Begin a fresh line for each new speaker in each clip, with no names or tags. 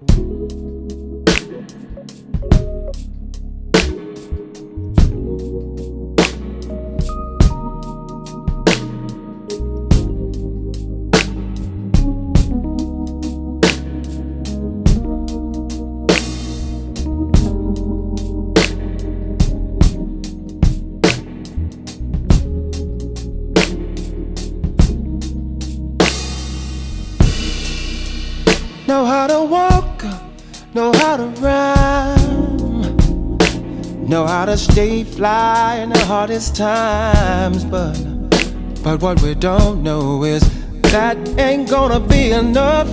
Know how to walk, know how to rhyme, know how to stay fly in the hardest times. But what we don't know is that ain't gonna be enough.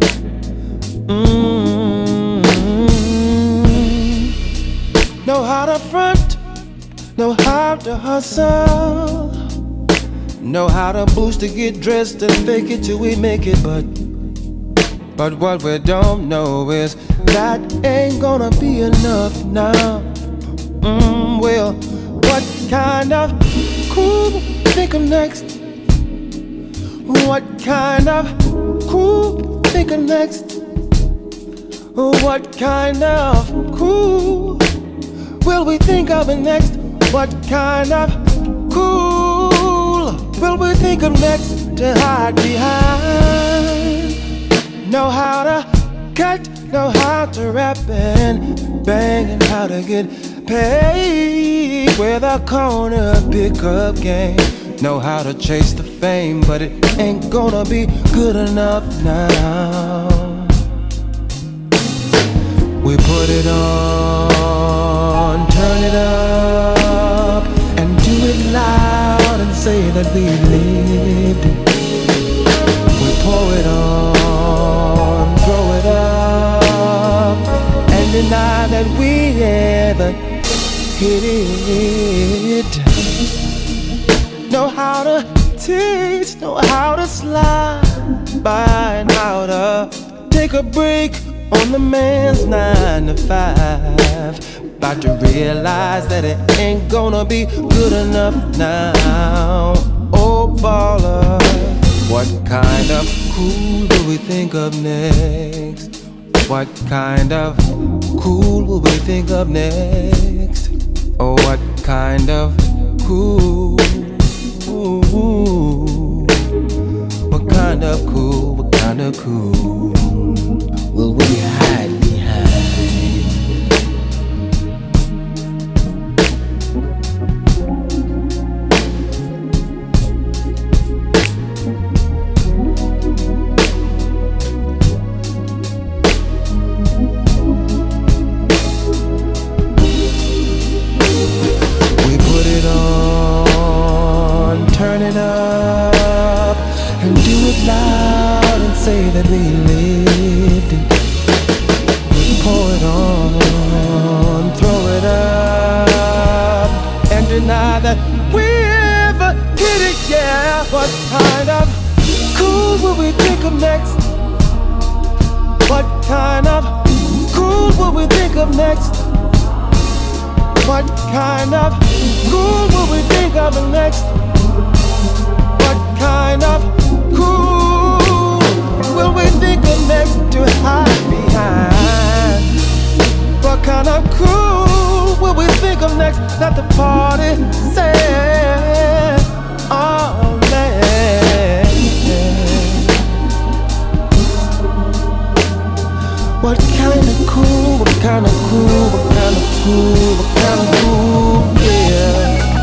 Know how to front, know how to hustle, know how to boost to get dressed and fake it till we make it. But what we don't know is that ain't gonna be enough now. Well, what kind of cool think of next? What kind of cool think of next? What kind of cool will we think of next? What kind of cool will we think of next to hide behind? Know how to cut, know how to rap and bang, and how to get paid with a corner pickup game. Know how to chase the fame, but it ain't gonna be good enough now. We put it on, turn it up, and do it loud and say that we lived it. We pour it on, throw it up, and deny that we ever hit it. Know how to teach, know how to slide by, and how to take a break on the man's 9 to 5. About to realize that it ain't gonna be good enough now. Oh baller, what kind of cool will we think of next? What kind of cool will we think of next? Oh, what kind of cool? What kind of cool? What kind of cool will we hide behind? We put it on, turn it up, and do it loud and say that we lived it. We pour it on, throw it up, and deny that we ever did it. Yeah, what kind of cool will we think of next? What kind of cool will we think of next? What kind of cool will we think of next? What kind of cool will we think of next to hide behind? What kind of cool will we think of next? Let the party say, oh man. What kind of cool? What kind of cool? What kind of cool? What kind of cool? Yeah.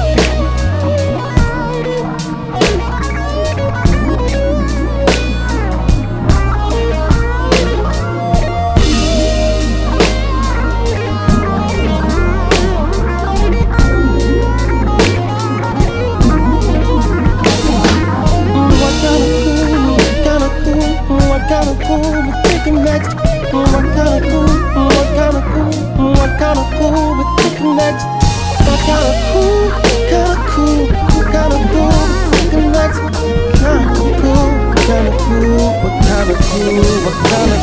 What kind of cool we thinking next? What kind of cool? What kind of cool? What kind of cool we thinking next? What kind of cool? Kind of cool? Kind of cool thinking next? Kind of cool? Kind of cool? What kind of cool? What kind of